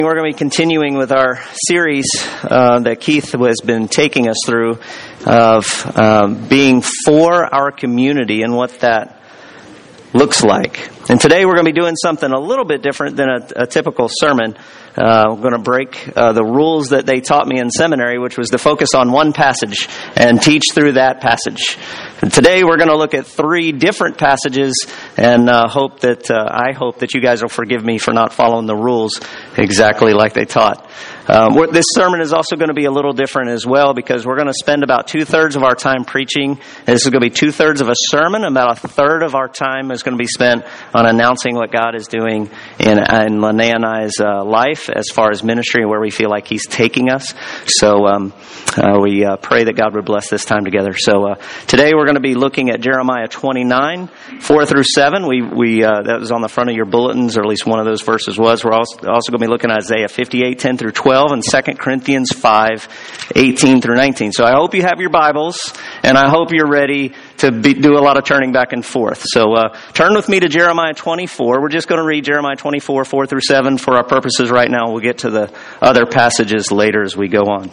We're going to be continuing with our series that Keith has been taking us through of being for our community and what that looks like. And today we're going to be doing something a little bit different than a typical sermon. We're going to break the rules that they taught me in seminary, which was to focus on one passage and teach through that passage. And today we're going to look at three different passages, and I hope that you guys will forgive me for not following the rules exactly like they taught. This sermon is also going to be a little different as well, because we're going to spend about 2/3 of our time preaching. And this is going to be 2/3 of a sermon. About 1/3 of our time is going to be spent on announcing what God is doing in Linnea and I's life as far as ministry and where we feel like He's taking us. So we pray that God would bless this time together. So today we're going to be looking at Jeremiah 29, 4-7. We that was on the front of your bulletins, or at least one of those verses was. We're also going to be looking at Isaiah 58, 10-12, and 2 Corinthians 5, 18-19. So I hope you have your Bibles, and I hope you're ready to do a lot of turning back and forth. So turn with me to Jeremiah 24. We're just going to read Jeremiah 24, 4-7 for our purposes right now. We'll get to the other passages later as we go on.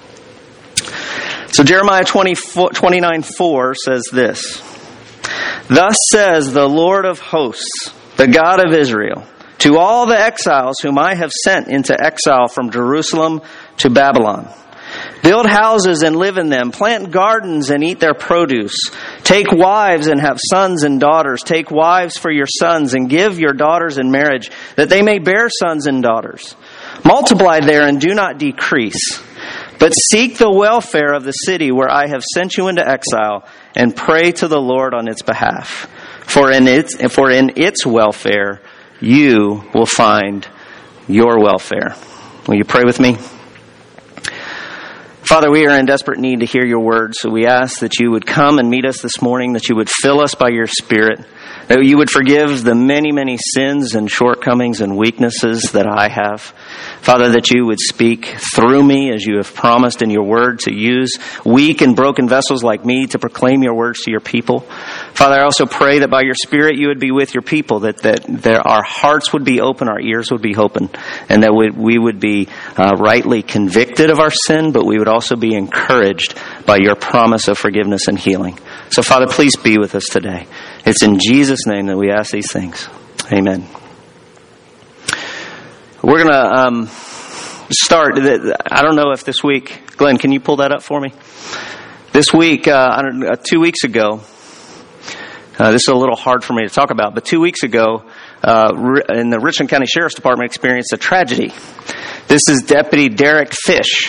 So Jeremiah 29:4 says this: "Thus says the Lord of hosts, the God of Israel, to all the exiles whom I have sent into exile from Jerusalem to Babylon. Build houses and live in them. Plant gardens and eat their produce. Take wives and have sons and daughters. Take wives for your sons and give your daughters in marriage, that they may bear sons and daughters. Multiply there and do not decrease. But seek the welfare of the city where I have sent you into exile, and pray to the Lord on its behalf. For in its welfare you will find your welfare." Will you pray with me? Father, we are in desperate need to hear your word, so we ask that you would come and meet us this morning, that you would fill us by your Spirit, that you would forgive the many, many sins and shortcomings and weaknesses that I have. Father, that you would speak through me as you have promised in your word, to use weak and broken vessels like me to proclaim your words to your people. Father, I also pray that by your Spirit you would be with your people, that our hearts would be open, our ears would be open, and that we would be rightly convicted of our sin, but we would also be encouraged by your promise of forgiveness and healing. So, Father, please be with us today. It's in Jesus' name that we ask these things. Amen. We're going to start. I don't know if this week, Glenn, can you pull that up for me? This week, 2 weeks ago, this is a little hard for me to talk about, but 2 weeks ago, in the Richland County Sheriff's Department experienced a tragedy. This is Deputy Derek Fish.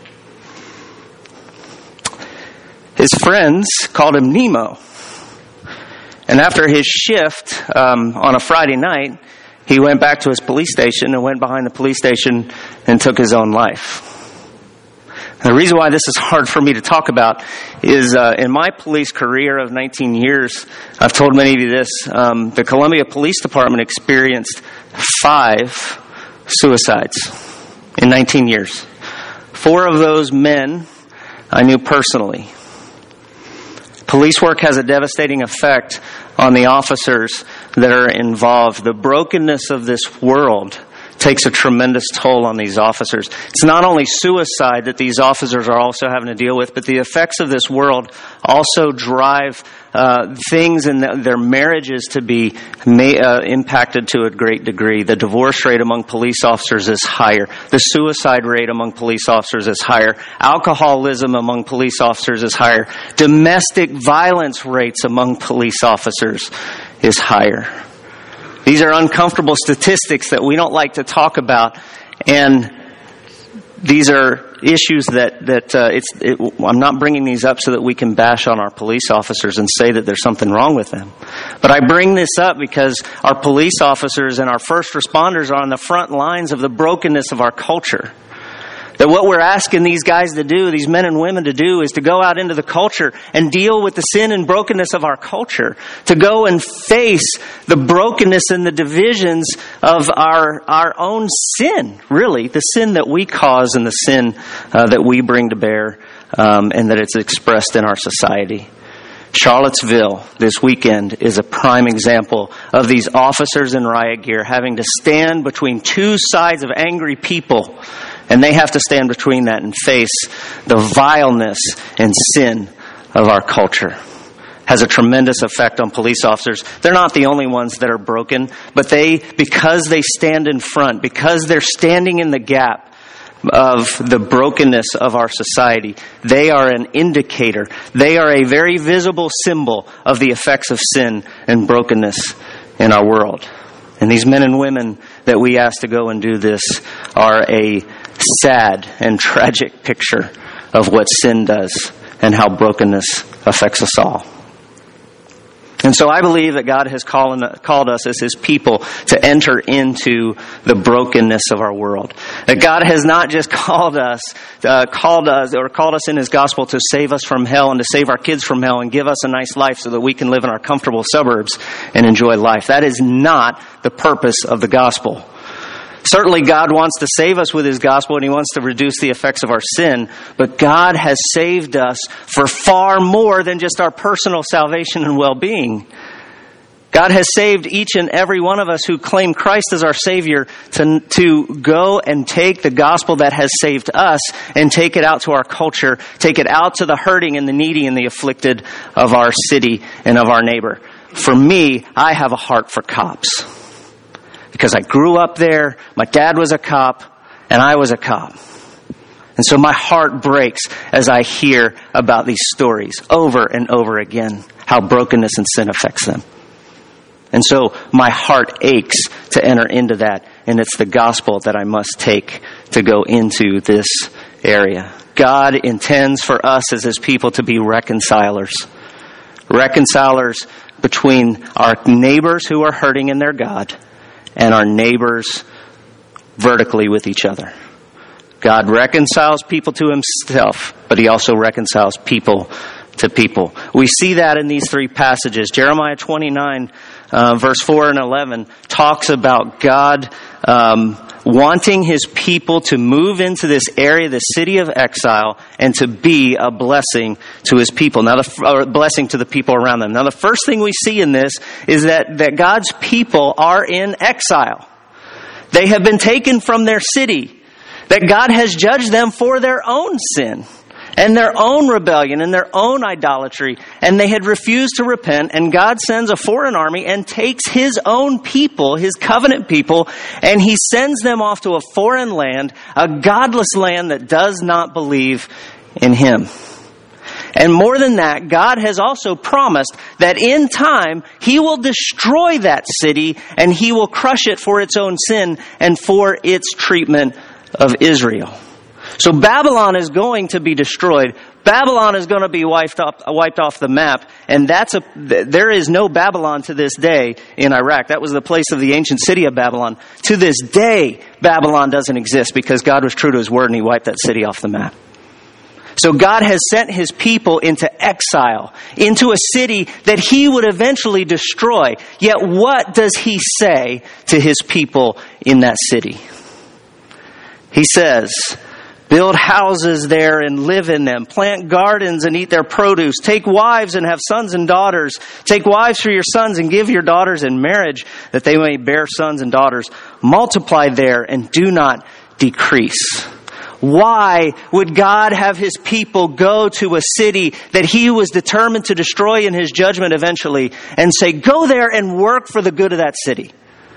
His friends called him Nemo. And after his shift on a Friday night, he went back to his police station and went behind the police station and took his own life. And the reason why this is hard for me to talk about is in my police career of 19 years, I've told many of you this, the Columbia Police Department experienced 5 suicides in 19 years. 4 of those men I knew personally. Police work has a devastating effect on the officers that are involved. The brokenness of this world takes a tremendous toll on these officers. It's not only suicide that these officers are also having to deal with, but the effects of this world also drive things in their marriages to be impacted to a great degree. The divorce rate among police officers is higher. The suicide rate among police officers is higher. Alcoholism among police officers is higher. Domestic violence rates among police officers is higher. These are uncomfortable statistics that we don't like to talk about, and these are issues I'm not bringing these up so that we can bash on our police officers and say that there's something wrong with them. But I bring this up because our police officers and our first responders are on the front lines of the brokenness of our culture. That what we're asking these guys to do, these men and women to do, is to go out into the culture and deal with the sin and brokenness of our culture. To go and face the brokenness and the divisions of our own sin, really. The sin that we cause and the sin that we bring to bear, and that it's expressed in our society. Charlottesville this weekend is a prime example of these officers in riot gear having to stand between two sides of angry people, and they have to stand between that and face the vileness and sin of our culture. Has a tremendous effect on police officers. They're not the only ones that are broken, but because they stand in front, because they're standing in the gap of the brokenness of our society, they are an indicator. They are a very visible symbol of the effects of sin and brokenness in our world. And these men and women that we ask to go and do this are a sad and tragic picture of what sin does and how brokenness affects us all. And so I believe that God has called us as His people to enter into the brokenness of our world. That God has not just called us in His gospel to save us from hell and to save our kids from hell and give us a nice life so that we can live in our comfortable suburbs and enjoy life. That is not the purpose of the gospel. Certainly God wants to save us with His gospel and He wants to reduce the effects of our sin, but God has saved us for far more than just our personal salvation and well-being. God has saved each and every one of us who claim Christ as our Savior to go and take the gospel that has saved us and take it out to our culture, take it out to the hurting and the needy and the afflicted of our city and of our neighbor. For me, I have a heart for cops. Because I grew up there, my dad was a cop, and I was a cop. And so my heart breaks as I hear about these stories over and over again, how brokenness and sin affects them. And so my heart aches to enter into that, and it's the gospel that I must take to go into this area. God intends for us as His people to be reconcilers. Reconcilers between our neighbors who are hurting in their God and our neighbors vertically with each other. God reconciles people to Himself, but He also reconciles people to people. We see that in these three passages. Jeremiah 29, verse 4 and 11, talks about God wanting His people to move into this area, the city of exile, and to be a blessing to His people. Now, a blessing to the people around them. Now, the first thing we see in this is that God's people are in exile. They have been taken from their city. That God has judged them for their own sin and their own rebellion and their own idolatry. And they had refused to repent. And God sends a foreign army and takes His own people, His covenant people, and He sends them off to a foreign land, a godless land that does not believe in Him. And more than that, God has also promised that in time, He will destroy that city and He will crush it for its own sin and for its treatment of Israel. So Babylon is going to be destroyed. Babylon is going to be wiped off the map. And there is no Babylon to this day in Iraq. That was the place of the ancient city of Babylon. To this day, Babylon doesn't exist because God was true to His word and He wiped that city off the map. So God has sent His people into exile, into a city that He would eventually destroy. Yet what does He say to His people in that city? He says, build houses there and live in them. Plant gardens and eat their produce. Take wives and have sons and daughters. Take wives for your sons and give your daughters in marriage that they may bear sons and daughters. Multiply there and do not decrease. Why would God have His people go to a city that He was determined to destroy in His judgment eventually and say, go there and work for the good of that city?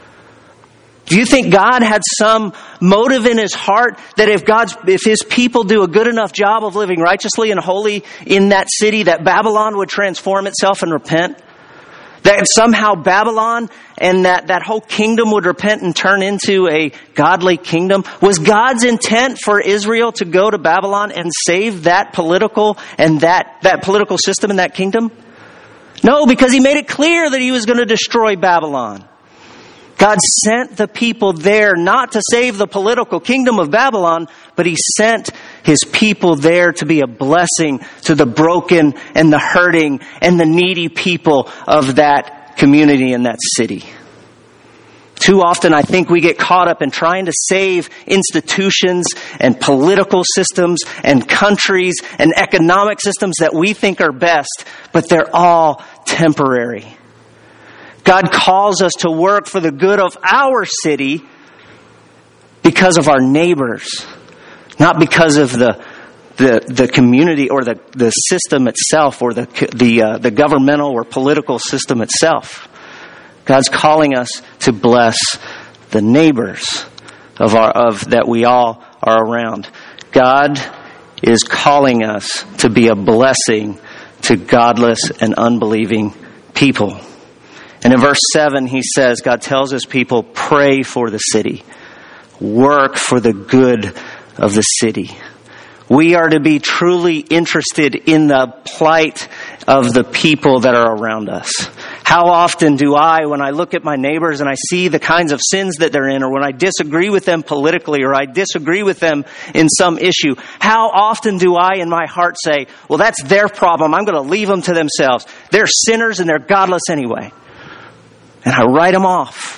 Do you think God had some motive in His heart that if His people do a good enough job of living righteously and holy in that city, that Babylon would transform itself and repent? That somehow Babylon and that whole kingdom would repent and turn into a godly kingdom? Was God's intent for Israel to go to Babylon and save that political and that political system in that kingdom? No, because He made it clear that He was going to destroy Babylon. God sent the people there not to save the political kingdom of Babylon, but He sent His people there to be a blessing to the broken and the hurting and the needy people of that community and that city. Too often, I think we get caught up in trying to save institutions and political systems and countries and economic systems that we think are best, but they're all temporary. God calls us to work for the good of our city because of our neighbors, not because of the community or the system itself or the governmental or political system itself. God's calling us to bless the neighbors that we all are around. God is calling us to be a blessing to godless and unbelieving people. And in verse 7, he says, God tells his people, pray for the city. Work for the good of the city. We are to be truly interested in the plight of the people that are around us. How often do I, when I look at my neighbors and I see the kinds of sins that they're in, or when I disagree with them politically, or I disagree with them in some issue, how often do I in my heart say, well, that's their problem. I'm going to leave them to themselves. They're sinners and they're godless anyway. And I write them off.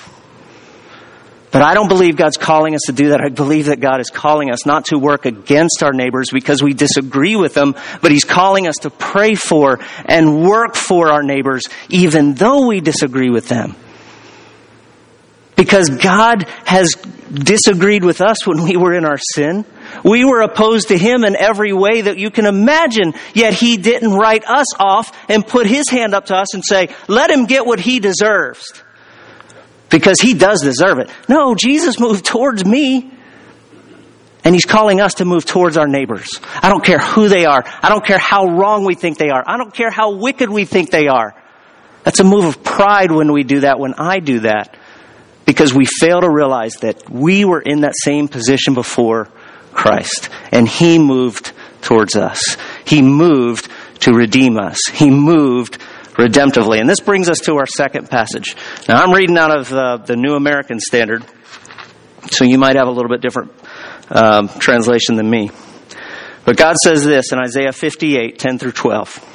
But I don't believe God's calling us to do that. I believe that God is calling us not to work against our neighbors because we disagree with them, but He's calling us to pray for and work for our neighbors even though we disagree with them. Because God has disagreed with us when we were in our sin. We were opposed to Him in every way that you can imagine, yet He didn't write us off and put His hand up to us and say, let Him get what He deserves. Because He does deserve it. No, Jesus moved towards me. And He's calling us to move towards our neighbors. I don't care who they are. I don't care how wrong we think they are. I don't care how wicked we think they are. That's a move of pride when we do that, when I do that. Because we fail to realize that we were in that same position before Christ. And He moved towards us. He moved to redeem us. He moved redemptively. And this brings us to our second passage. Now, I'm reading out of the New American Standard, so you might have a little bit different translation than me. But God says this in Isaiah 58, 10 through 12.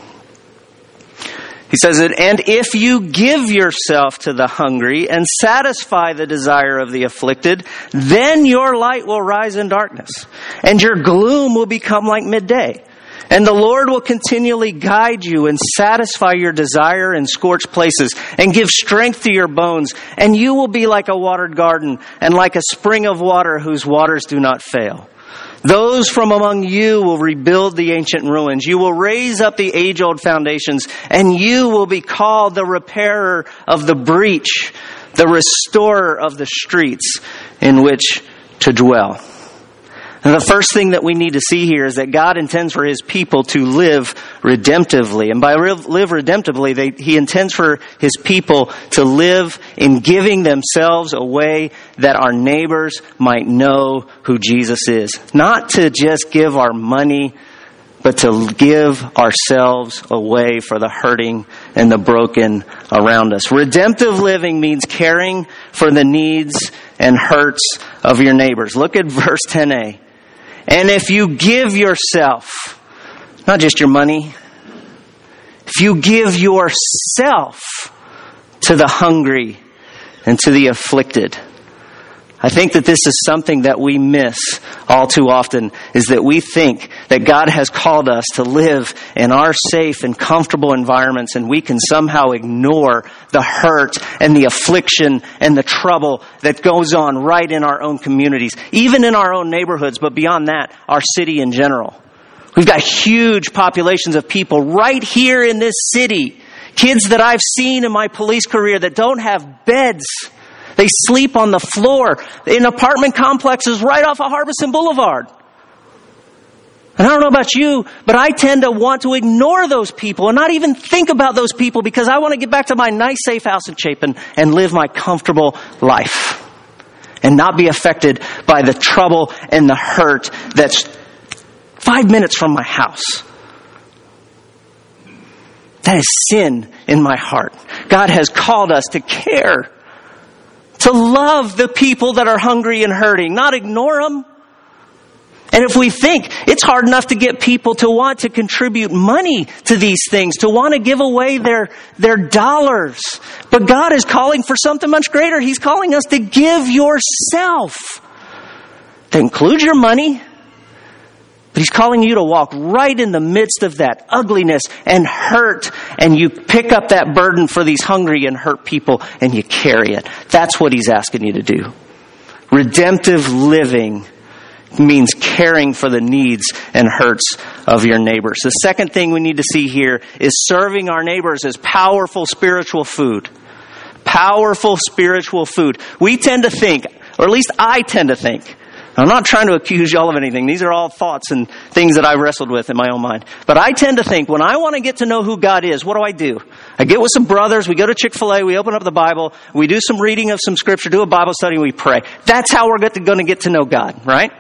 He says, and if you give yourself to the hungry and satisfy the desire of the afflicted, then your light will rise in darkness, and your gloom will become like midday. And the Lord will continually guide you and satisfy your desire in scorched places and give strength to your bones. And you will be like a watered garden and like a spring of water whose waters do not fail. Those from among you will rebuild the ancient ruins. You will raise up the age-old foundations, and you will be called the repairer of the breach, the restorer of the streets in which to dwell. And the first thing that we need to see here is that God intends for His people to live redemptively. And by live redemptively, He intends for His people to live in giving themselves away that our neighbors might know who Jesus is. Not to just give our money, but to give ourselves away for the hurting and the broken around us. Redemptive living means caring for the needs and hurts of your neighbors. Look at verse 10a. And if you give yourself, not just your money, if you give yourself to the hungry and to the afflicted. I think that this is something that we miss all too often, is that we think that God has called us to live in our safe and comfortable environments, and we can somehow ignore the hurt and the affliction and the trouble that goes on right in our own communities, even in our own neighborhoods, but beyond that, our city in general. We've got huge populations of people right here in this city, kids that I've seen in my police career that don't have beds. They sleep on the floor in apartment complexes right off of Harbison Boulevard. And I don't know about you, but I tend to want to ignore those people and not even think about those people because I want to get back to my nice, safe house in Chapin and live my comfortable life and not be affected by the trouble and the hurt that's 5 minutes from my house. That is sin in my heart. God has called us to care, to love the people that are hungry and hurting, not ignore them. And if we think it's hard enough to get people to want to contribute money to these things, to want to give away their dollars, but God is calling for something much greater. He's calling us to give yourself. That includes your money, but He's calling you to walk right in the midst of that ugliness and hurt, and you pick up that burden for these hungry and hurt people and you carry it. That's what He's asking you to do. Redemptive living means caring for the needs and hurts of your neighbors. The second thing we need to see here is serving our neighbors as powerful spiritual food. Powerful spiritual food. We tend to think, or at least I tend to think, I'm not trying to accuse y'all of anything. These are all thoughts and things that I wrestled with in my own mind. But I tend to think, when I want to get to know who God is, what do? I get with some brothers, we go to Chick-fil-A, we open up the Bible, we do some reading of some scripture, do a Bible study, and we pray. That's how we're going to get to know God, right?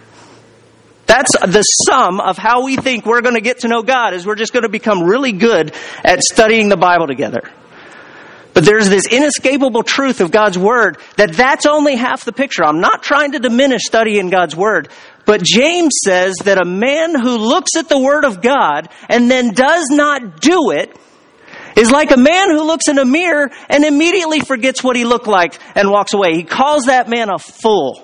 That's the sum of how we think we're going to get to know God, is we're just going to become really good at studying the Bible together. But there's this inescapable truth of God's Word that's only half the picture. I'm not trying to diminish studying God's Word, but James says that a man who looks at the Word of God and then does not do it is like a man who looks in a mirror and immediately forgets what he looked like and walks away. He calls that man a fool.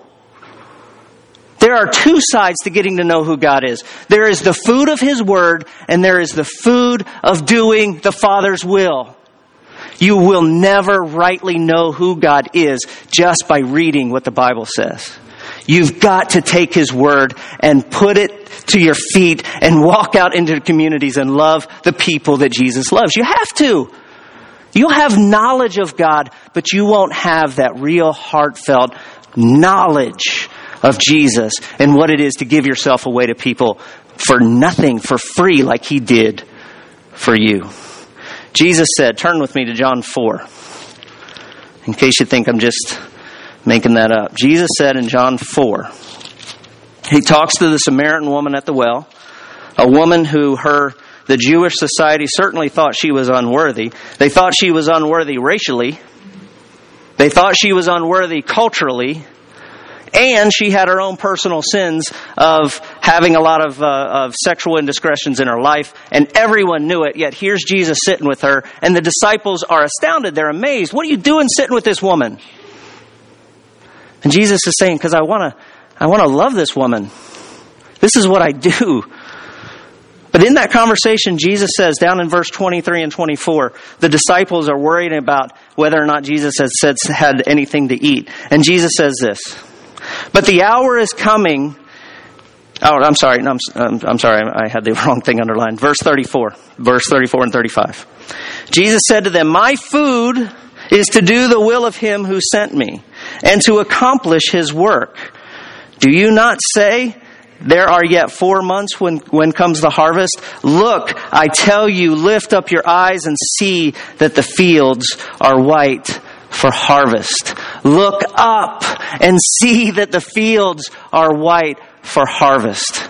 There are two sides to getting to know who God is. There is the food of His Word, and there is the food of doing the Father's will. You will never rightly know who God is just by reading what the Bible says. You've got to take His Word and put it to your feet and walk out into the communities and love the people that Jesus loves. You have to. You'll have knowledge of God, but you won't have that real heartfelt knowledge of Jesus and what it is to give yourself away to people for nothing, for free, like He did for you. Jesus said, turn with me to John 4, in case you think I'm just making that up. Jesus said in John 4, He talks to the Samaritan woman at the well, a woman who the Jewish society certainly thought she was unworthy. They thought she was unworthy racially. They thought she was unworthy culturally. And she had her own personal sins of having a lot of sexual indiscretions in her life. And everyone knew it. Yet here's Jesus sitting with her. And the disciples are astounded. They're amazed. What are you doing sitting with this woman? And Jesus is saying, because I want to love this woman. This is what I do. But in that conversation, Jesus says, down in verse 23 and 24, the disciples are worried about whether or not Jesus had anything to eat. And Jesus says this. But the hour is coming. Oh, I'm sorry. No, I'm sorry. I had the wrong thing underlined. Verse 34 and 35. Jesus said to them, my food is to do the will of Him who sent me and to accomplish His work. Do you not say, there are yet 4 months when comes the harvest? Look, I tell you, lift up your eyes and see that the fields are white for harvest. Look up and see that the fields are white for harvest.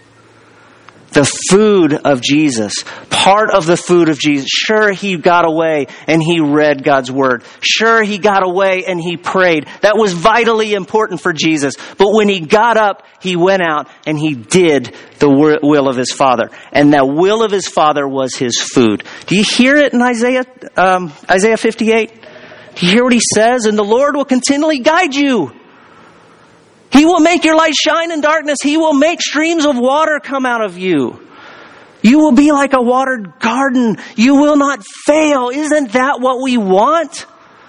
The food of Jesus, part of the food of Jesus. Sure, He got away and He read God's Word. Sure, He got away and He prayed. That was vitally important for Jesus. But when He got up, He went out and He did the will of His Father. And that will of His Father was His food. Do you hear it in Isaiah 58? Do you hear what He says? And the Lord will continually guide you. He will make your light shine in darkness. He will make streams of water come out of you. You will be like a watered garden. You will not fail. Isn't that what we want?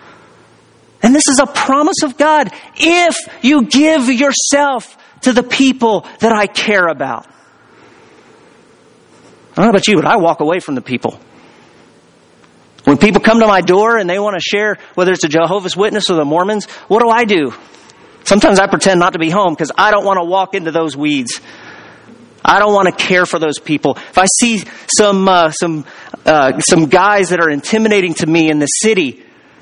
And this is a promise of God. If you give yourself to the people that I care about. I don't know about you, but I walk away from the people. When people come to my door and they want to share, whether it's a Jehovah's Witness or the Mormons, what do? Sometimes I pretend not to be home because I don't want to walk into those weeds. I don't want to care for those people. If I see some guys that are intimidating to me in the city,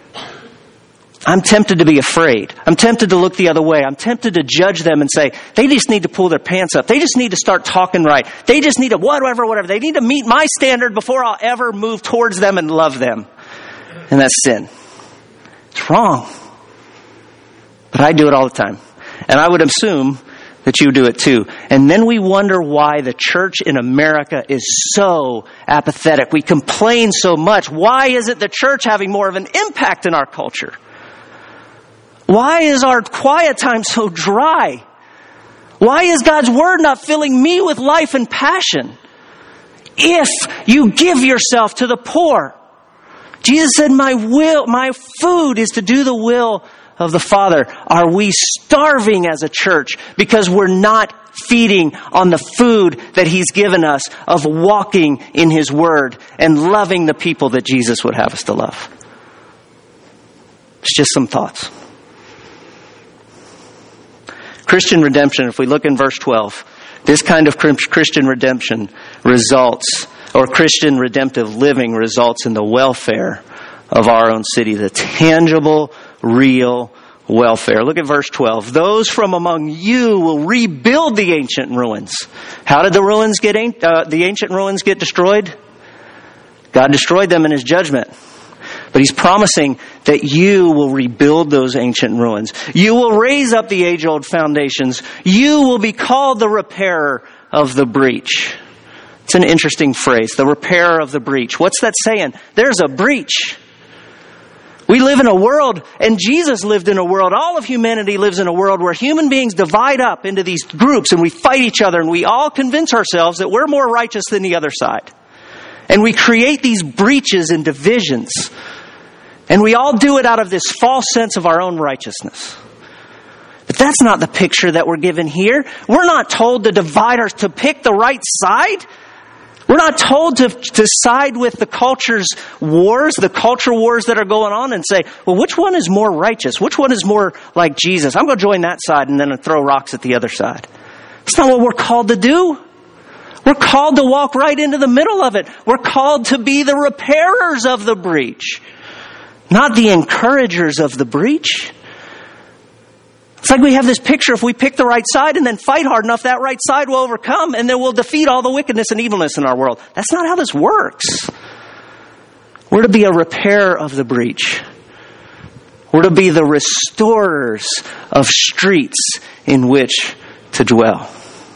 I'm tempted to be afraid. I'm tempted to look the other way. I'm tempted to judge them and say, they just need to pull their pants up. They just need to start talking right. They just need to whatever. They need to meet my standard before I'll ever move towards them and love them. And that's sin. It's wrong. But I do it all the time. And I would assume that you do it too. And then we wonder why the church in America is so apathetic. We complain so much. Why isn't the church having more of an impact in our culture? Why is our quiet time so dry? Why is God's word not filling me with life and passion? If you give yourself to the poor. Jesus said, my food is to do the will of the Father. Are we starving as a church because we're not feeding on the food that He's given us of walking in His Word and loving the people that Jesus would have us to love? It's just some thoughts. Christian redemption, if we look in verse 12, this kind of Christian redemption results, or Christian redemptive living results in the welfare of our own city, the tangible, real welfare. Look at verse 12. Those from among you will rebuild the ancient ruins. How did the ancient ruins get destroyed? God destroyed them in His judgment. But He's promising that you will rebuild those ancient ruins. You will raise up the age-old foundations. You will be called the repairer of the breach. It's an interesting phrase, the repairer of the breach. What's that saying? There's a breach. We live in a world, and Jesus lived in a world, all of humanity lives in a world where human beings divide up into these groups and we fight each other and we all convince ourselves that we're more righteous than the other side. And we create these breaches and divisions. And we all do it out of this false sense of our own righteousness. But that's not the picture that we're given here. We're not told to to pick the right side. We're not told to side with the culture's wars, the culture wars that are going on, and say, well, which one is more righteous? Which one is more like Jesus? I'm going to join that side and then throw rocks at the other side. That's not what we're called to do. We're called to walk right into the middle of it. We're called to be the repairers of the breach, not the encouragers of the breach. It's like we have this picture, if we pick the right side and then fight hard enough, that right side will overcome and then we'll defeat all the wickedness and evilness in our world. That's not how this works. We're to be a repairer of the breach. We're to be the restorers of streets in which to dwell.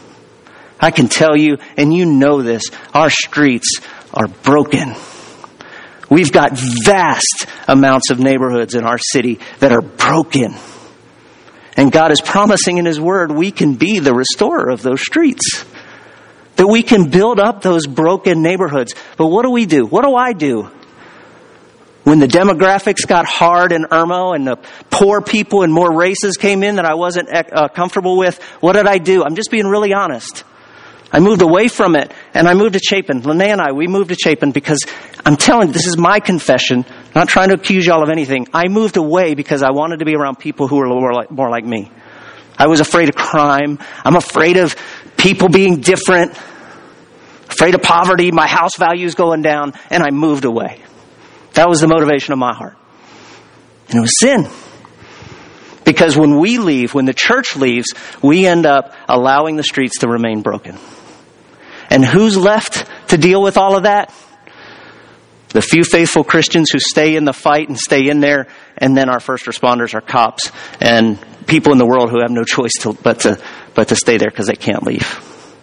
I can tell you, and you know this, our streets are broken. We've got vast amounts of neighborhoods in our city that are broken. And God is promising in His Word we can be the restorer of those streets. That we can build up those broken neighborhoods. But what do? What do I do? When the demographics got hard in Irmo and the poor people and more races came in that I wasn't comfortable with, what did I do? I'm just being really honest. I moved away from it, and I moved to Chapin. Lene and I, we moved to Chapin because I'm telling you, this is my confession. I'm not trying to accuse y'all of anything. I moved away because I wanted to be around people who were more like me. I was afraid of crime. I'm afraid of people being different. Afraid of poverty. My house values going down, and I moved away. That was the motivation of my heart. And it was sin. Because when we leave, when the church leaves, we end up allowing the streets to remain broken. And who's left to deal with all of that? The few faithful Christians who stay in the fight and stay in there, and then our first responders are cops and people in the world who have no choice but to stay there because they can't leave.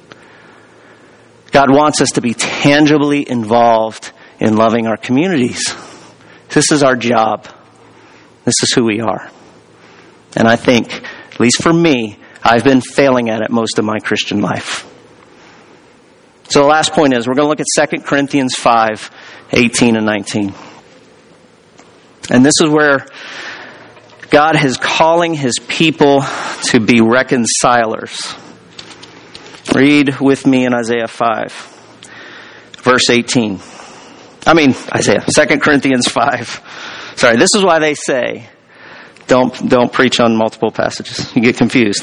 God wants us to be tangibly involved in loving our communities. This is our job. This is who we are. And I think, at least for me, I've been failing at it most of my Christian life. So the last point is, we're going to look at 2 Corinthians 5, 18 and 19. And this is where God is calling His people to be reconcilers. Read with me in Isaiah 5, verse 18. 2 Corinthians 5. Sorry, this is why they say, don't preach on multiple passages. You get confused.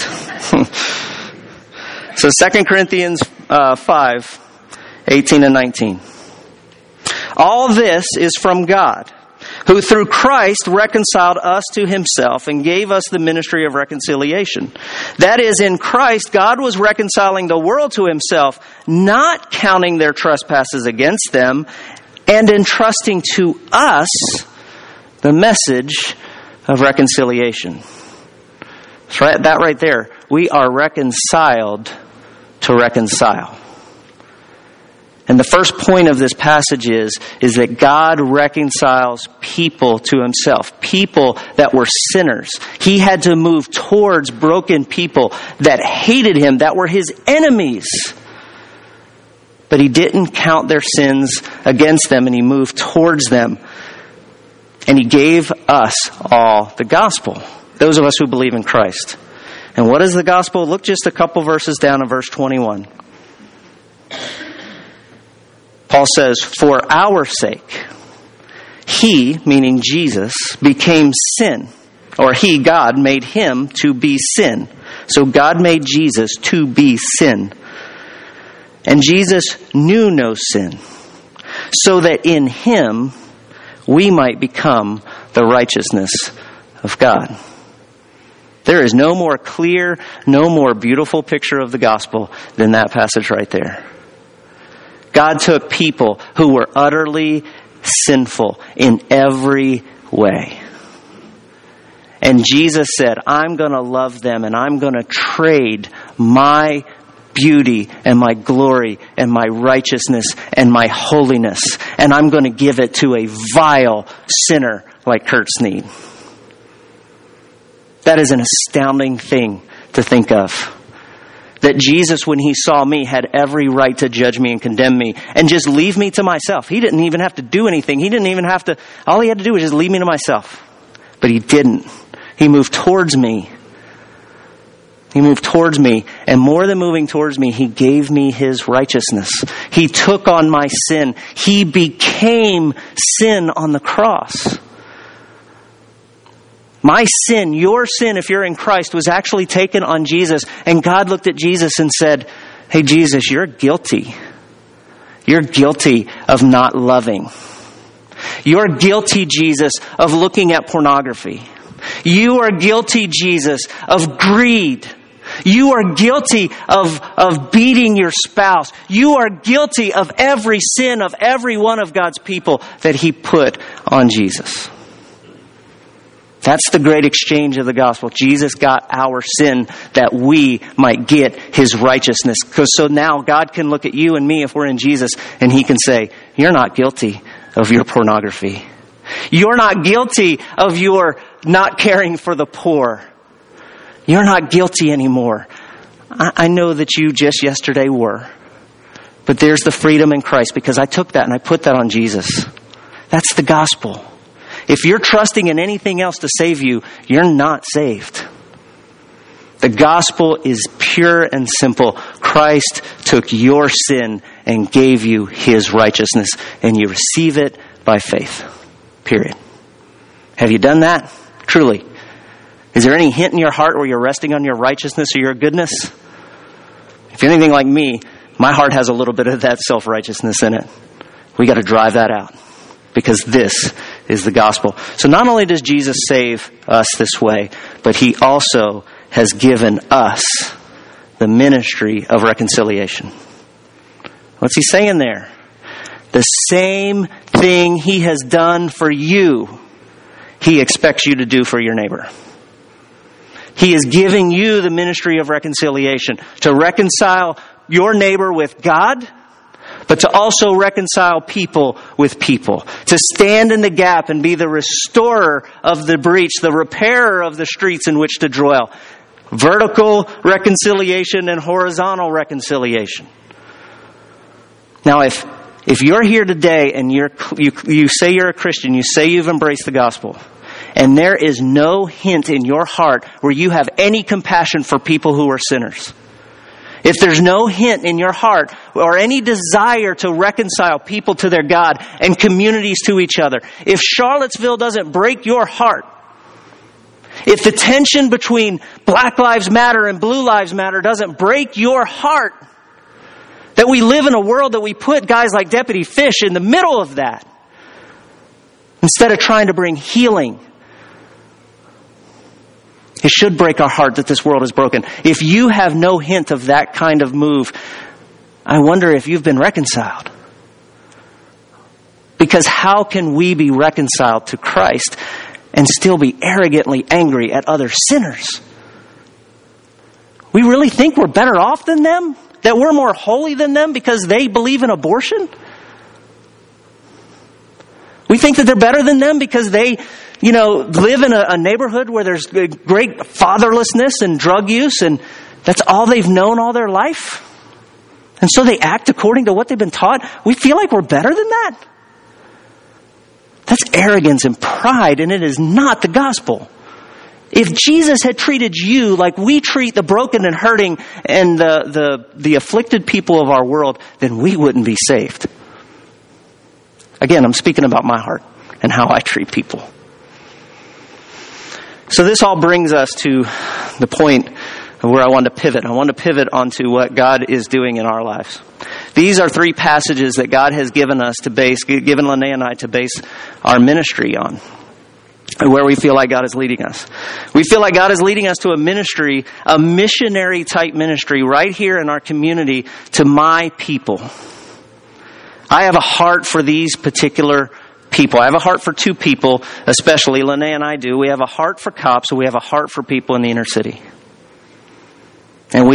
So 2 Corinthians 5, 18 and 19. All this is from God, who through Christ reconciled us to Himself and gave us the ministry of reconciliation. That is, in Christ, God was reconciling the world to Himself, not counting their trespasses against them, and entrusting to us the message of reconciliation. It's that right there. We are reconciled to reconcile. And the first point of this passage is that God reconciles people to himself, people that were sinners. He had to move towards broken people that hated him, that were his enemies. But he didn't count their sins against them, and he moved towards them. And he gave us all the gospel, those of us who believe in Christ. And what is the gospel? Look just a couple verses down in verse 21. Paul says, for our sake, he, meaning Jesus, became sin. Or he, God, made him to be sin. So God made Jesus to be sin. And Jesus knew no sin, so that in him we might become the righteousness of God. There is no more clear, no more beautiful picture of the gospel than that passage right there. God took people who were utterly sinful in every way. And Jesus said, I'm going to love them, and I'm going to trade my beauty and my glory and my righteousness and my holiness, and I'm going to give it to a vile sinner like Kurt Sneed. That is an astounding thing to think of. That Jesus, when he saw me, had every right to judge me and condemn me and just leave me to myself. He didn't even have to do anything. All he had to do was just leave me to myself. But he didn't. He moved towards me. He moved towards me. And more than moving towards me, he gave me his righteousness. He took on my sin. He became sin on the cross. My sin, your sin, if you're in Christ, was actually taken on Jesus. And God looked at Jesus and said, hey, Jesus, you're guilty. You're guilty of not loving. You're guilty, Jesus, of looking at pornography. You are guilty, Jesus, of greed. You are guilty of beating your spouse. You are guilty of every sin of every one of God's people that he put on Jesus. That's the great exchange of the gospel. Jesus got our sin that we might get his righteousness. So now God can look at you and me if we're in Jesus, and he can say, you're not guilty of your pornography. You're not guilty of your not caring for the poor. You're not guilty anymore. I know that you just yesterday were. But there's the freedom in Christ, because I took that and I put that on Jesus. That's the gospel. If you're trusting in anything else to save you, you're not saved. The gospel is pure and simple. Christ took your sin and gave you his righteousness, and you receive it by faith. Period. Have you done that? Truly. Is there any hint in your heart where you're resting on your righteousness or your goodness? If you're anything like me, my heart has a little bit of that self-righteousness in it. We got to drive that out, because this is the gospel. So not only does Jesus save us this way, but he also has given us the ministry of reconciliation. What's he saying there? The same thing he has done for you, he expects you to do for your neighbor. He is giving you the ministry of reconciliation, to reconcile your neighbor with God, but to also reconcile people with people, to stand in the gap and be the restorer of the breach, the repairer of the streets in which to dwell. Vertical reconciliation and horizontal reconciliation. Now, if you're here today and you say you're a Christian, you say you've embraced the gospel, and there is no hint in your heart where you have any compassion for people who are sinners, if there's no hint in your heart or any desire to reconcile people to their God and communities to each other, if Charlottesville doesn't break your heart, if the tension between Black Lives Matter and Blue Lives Matter doesn't break your heart, that we live in a world that we put guys like Deputy Fish in the middle of that, instead of trying to bring healing, it should break our heart that this world is broken. If you have no hint of that kind of move, I wonder if you've been reconciled. Because how can we be reconciled to Christ and still be arrogantly angry at other sinners? We really think we're better off than them? That we're more holy than them because they believe in abortion? We think that they're better than them because they, live in a neighborhood where there's great fatherlessness and drug use, and that's all they've known all their life. And so they act according to what they've been taught. We feel like we're better than that. That's arrogance and pride, and it is not the gospel. If Jesus had treated you like we treat the broken and hurting and the afflicted people of our world, then we wouldn't be saved. Again, I'm speaking about my heart and how I treat people. So this all brings us to the point of where I want to pivot. I want to pivot onto what God is doing in our lives. These are 3 passages that God has given Linnea and I to base our ministry on, where we feel like God is leading us. We feel like God is leading us to a ministry, a missionary type ministry right here in our community to my people. I have a heart for these particular people. I have a heart for 2 people, especially Linnea and I do. We have a heart for cops, and we have a heart for people in the inner city. And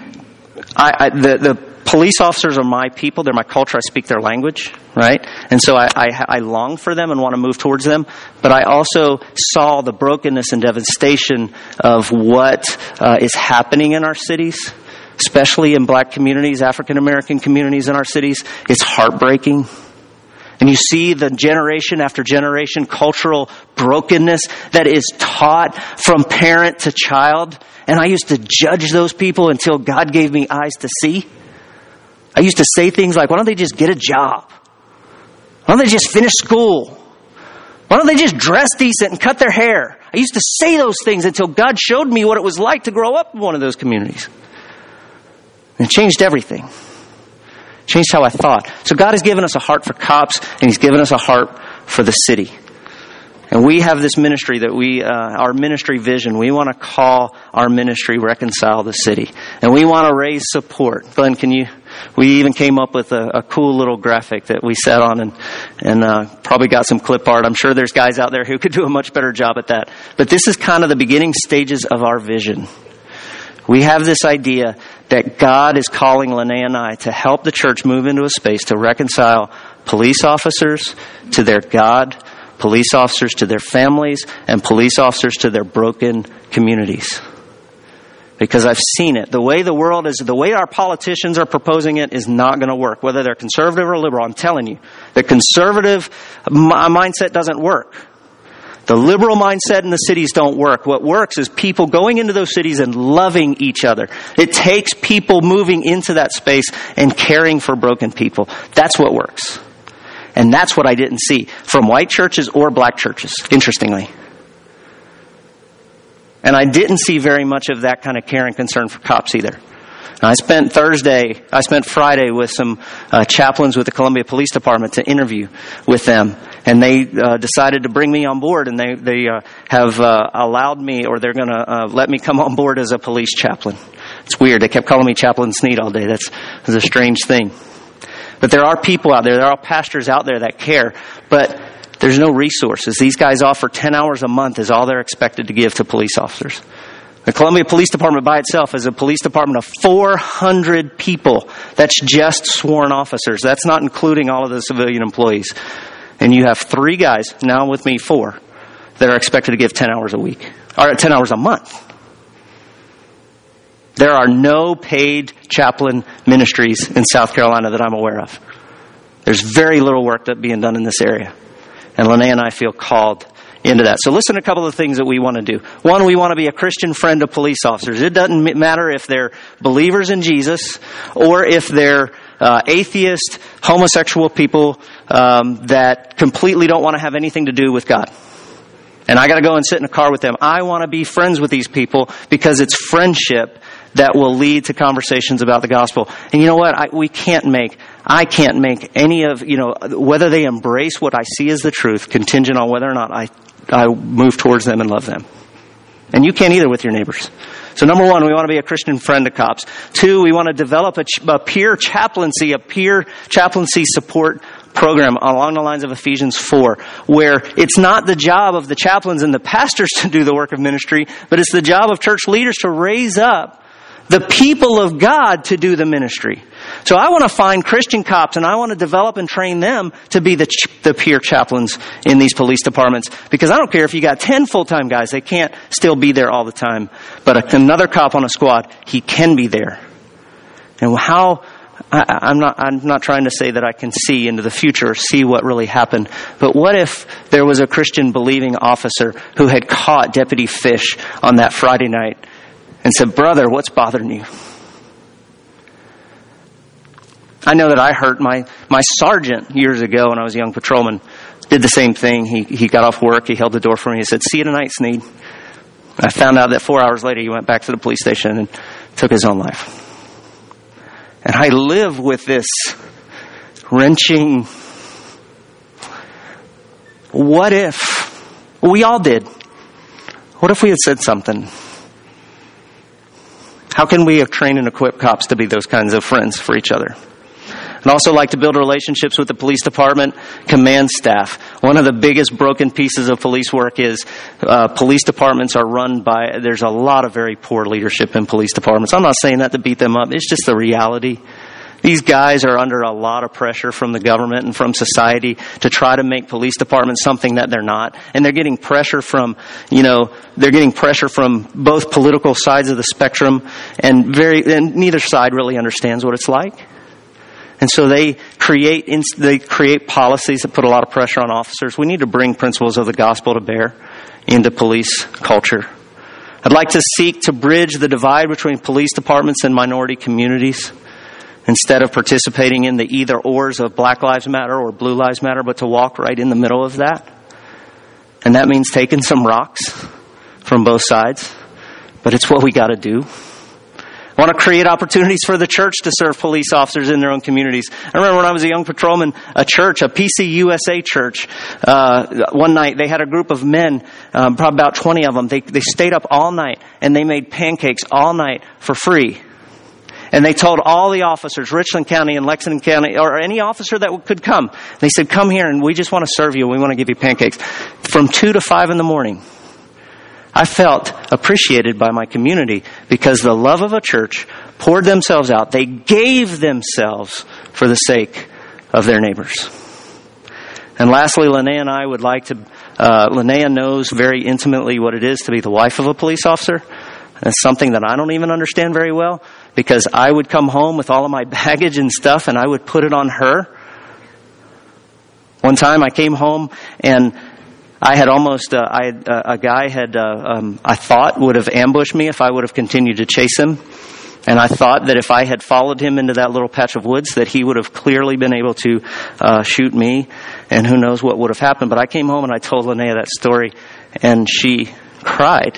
the police officers are my people. They're my culture. I speak their language, right? And so I long for them and want to move towards them. But I also saw the brokenness and devastation of what is happening in our cities, especially in black communities, African American communities in our cities. It's heartbreaking. And you see the generation after generation cultural brokenness that is taught from parent to child. And I used to judge those people until God gave me eyes to see. I used to say things like, why don't they just get a job? Why don't they just finish school? Why don't they just dress decent and cut their hair? I used to say those things until God showed me what it was like to grow up in one of those communities. And it changed everything. Changed how I thought. So God has given us a heart for cops, and He's given us a heart for the city. And we have this ministry that our ministry vision, we want to call our ministry Reconcile the City. And we want to raise support. Glenn, we even came up with a cool little graphic that we sat on and probably got some clip art. I'm sure there's guys out there who could do a much better job at that. But this is kind of the beginning stages of our vision. We have this idea that God is calling Linnea and I to help the church move into a space to reconcile police officers to their God, police officers to their families, and police officers to their broken communities. Because I've seen it. The way our politicians are proposing it is not going to work. Whether they're conservative or liberal, I'm telling you. The conservative mindset doesn't work. The liberal mindset in the cities don't work. What works is people going into those cities and loving each other. It takes people moving into that space and caring for broken people. That's what works. And that's what I didn't see from white churches or black churches, interestingly. And I didn't see very much of that kind of care and concern for cops either. I spent Friday with some chaplains with the Columbia Police Department to interview with them. And they decided to bring me on board, and they have allowed me, or they're going to let me come on board as a police chaplain. It's weird. They kept calling me Chaplain Sneed all day. That's a strange thing. But there are people out there. There are pastors out there that care. But there's no resources. These guys offer 10 hours a month is all they're expected to give to police officers. The Columbia Police Department by itself is a police department of 400 people. That's just sworn officers. That's not including all of the civilian employees. And you have 3 guys, now with me 4, that are expected to give 10 hours a week, or 10 hours a month. There are no paid chaplain ministries in South Carolina that I'm aware of. There's very little work that's being done in this area. And Linnea and I feel called into that. So listen to a couple of things that we want to do. One, we want to be a Christian friend of police officers. It doesn't matter if they're believers in Jesus or if they're atheist, homosexual people that completely don't want to have anything to do with God. And I got to go and sit in a car with them. I want to be friends with these people because it's friendship that will lead to conversations about the gospel. And you know what? I can't make any of, whether they embrace what I see as the truth contingent on whether or not I move towards them and love them. And you can't either with your neighbors. So number 1, we want to be a Christian friend to cops. 2, we want to develop a peer chaplaincy support program along the lines of Ephesians 4, where it's not the job of the chaplains and the pastors to do the work of ministry, but it's the job of church leaders to raise up the people of God to do the ministry. So I want to find Christian cops and I want to develop and train them to be the peer chaplains in these police departments. Because I don't care if you got 10 full-time guys, they can't still be there all the time. But another cop on a squad, he can be there. And I'm not trying to say that I can see into the future or see what really happened. But what if there was a Christian believing officer who had caught Deputy Fish on that Friday night and said, "Brother, what's bothering you?" I know that I hurt my sergeant years ago when I was a young patrolman. Did the same thing. He got off work. He held the door for me. He said, "See you tonight, Sneed." I found out that 4 hours later he went back to the police station and took his own life. And I live with this wrenching, what if? We all did. What if we had said something? How can we train and equip cops to be those kinds of friends for each other? I'd also like to build relationships with the police department command staff. One of the biggest broken pieces of police work is police departments are run by, there's a lot of very poor leadership in police departments. I'm not saying that to beat them up. It's just the reality. These guys are under a lot of pressure from the government and from society to try to make police departments something that they're not. And they're getting pressure from, both political sides of the spectrum, and neither side really understands what it's like. And so they create policies that put a lot of pressure on officers. We need to bring principles of the gospel to bear into police culture. I'd like to seek to bridge the divide between police departments and minority communities. Instead of participating in the either-ors of Black Lives Matter or Blue Lives Matter, but to walk right in the middle of that. And that means taking some rocks from both sides. But it's what we got to do. I want to create opportunities for the church to serve police officers in their own communities. I remember when I was a young patrolman, a PCUSA church, one night they had a group of men, probably about 20 of them. They stayed up all night and they made pancakes all night for free. And they told all the officers, Richland County and Lexington County, or any officer that could come, they said, "Come here and we just want to serve you. We want to give you pancakes." From 2 to 5 in the morning. I felt appreciated by my community because the love of a church poured themselves out. They gave themselves for the sake of their neighbors. And lastly, Linnea and I would like to, Linnea knows very intimately what it is to be the wife of a police officer. It's something that I don't even understand very well because I would come home with all of my baggage and stuff and I would put it on her. One time I came home and I had a guy I thought would have ambushed me if I would have continued to chase him. And I thought that if I had followed him into that little patch of woods that he would have clearly been able to shoot me. And who knows what would have happened. But I came home and I told Linnea that story and she cried.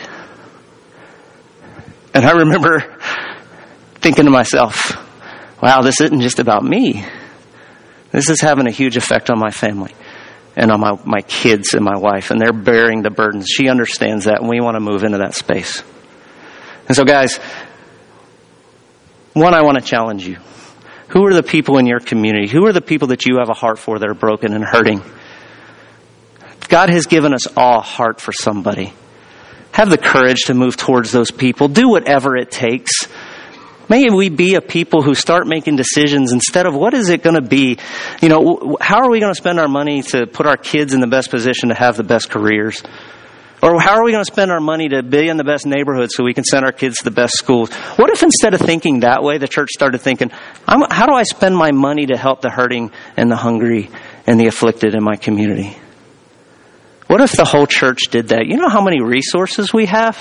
And I remember thinking to myself, wow, this isn't just about me. This is having a huge effect on my family and on my kids and my wife, and they're bearing the burdens. She understands that, and we want to move into that space. And so, guys, one, I want to challenge you. Who are the people in your community? Who are the people that you have a heart for that are broken and hurting? God has given us all a heart for somebody. Have the courage to move towards those people. Do whatever it takes. May we be a people who start making decisions instead of what is it going to be? How are we going to spend our money to put our kids in the best position to have the best careers? Or how are we going to spend our money to be in the best neighborhoods so we can send our kids to the best schools? What if instead of thinking that way, the church started thinking, how do I spend my money to help the hurting and the hungry and the afflicted in my community? What if the whole church did that? You know how many resources we have?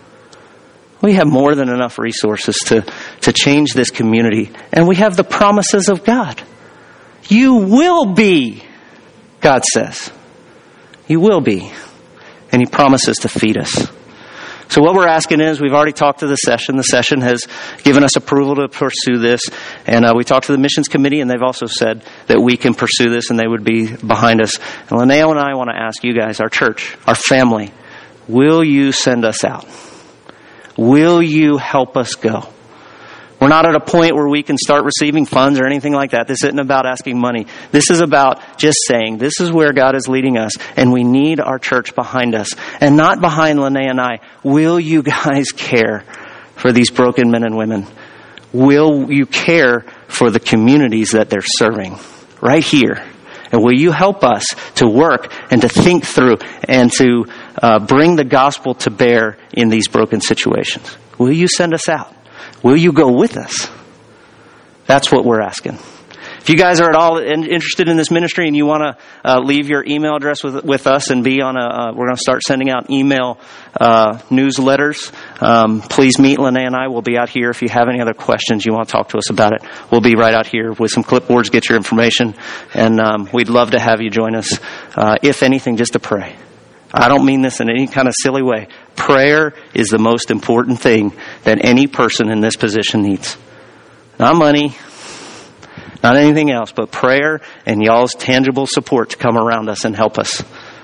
We have more than enough resources to change this community. And we have the promises of God. You will be, God says. You will be. And He promises to feed us. So what we're asking is, we've already talked to the session. The session has given us approval to pursue this. And we talked to the missions committee, and they've also said that we can pursue this, and they would be behind us. And Linnea and I want to ask you guys, our church, our family, will you send us out? Will you help us go? We're not at a point where we can start receiving funds or anything like that. This isn't about asking money. This is about just saying, this is where God is leading us, and we need our church behind us, and not behind Linnea and I. Will you guys care for these broken men and women? Will you care for the communities that they're serving right here? And will you help us to work and to think through and to bring the gospel to bear in these broken situations? Will you send us out? Will you go with us? That's what we're asking. If you guys are at all interested in this ministry and you want to leave your email address with us and be on we're going to start sending out email newsletters. Please meet Lene and I. We'll be out here. If you have any other questions, you want to talk to us about it, we'll be right out here with some clipboards, get your information, and we'd love to have you join us. If anything, just to pray. I don't mean this in any kind of silly way. Prayer is the most important thing that any person in this position needs. Not money, not anything else, but prayer and y'all's tangible support to come around us and help us.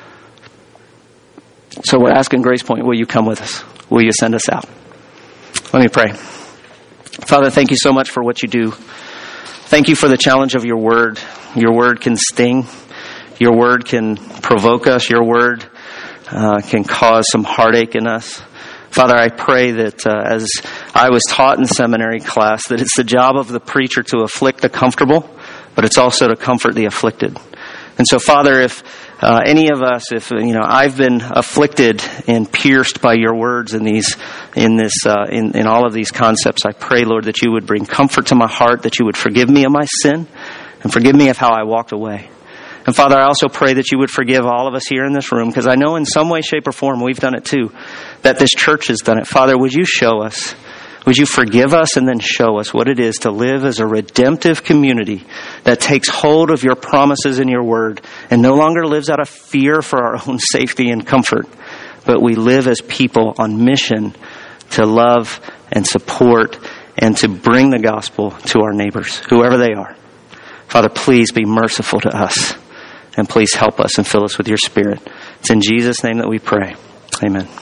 So we're asking Grace Point, will you come with us? Will you send us out? Let me pray. Father, thank you so much for what you do. Thank you for the challenge of your word. Your word can sting. Your word can provoke us. Your word can cause some heartache in us. Father, I pray that as I was taught in seminary class, that it's the job of the preacher to afflict the comfortable, but it's also to comfort the afflicted. And so, Father, if any of us, I've been afflicted and pierced by your words in all of these concepts, I pray, Lord, that you would bring comfort to my heart, that you would forgive me of my sin, and forgive me of how I walked away. And Father, I also pray that you would forgive all of us here in this room, because I know in some way, shape, or form we've done it too, that this church has done it. Father, would you show us? Would you forgive us and then show us what it is to live as a redemptive community that takes hold of your promises in your word and no longer lives out of fear for our own safety and comfort, but we live as people on mission to love and support and to bring the gospel to our neighbors, whoever they are. Father, please be merciful to us. And please help us and fill us with your Spirit. It's in Jesus' name that we pray. Amen.